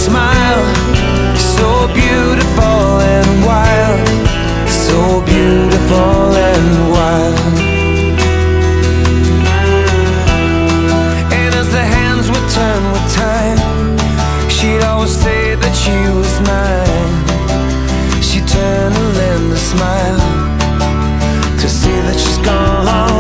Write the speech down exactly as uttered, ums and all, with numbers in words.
smile, so beautiful and wild, so beautiful and wild. And as the hands would turn with time, she'd always say that she was mine. She'd turn and lend a smile to see that she's gone.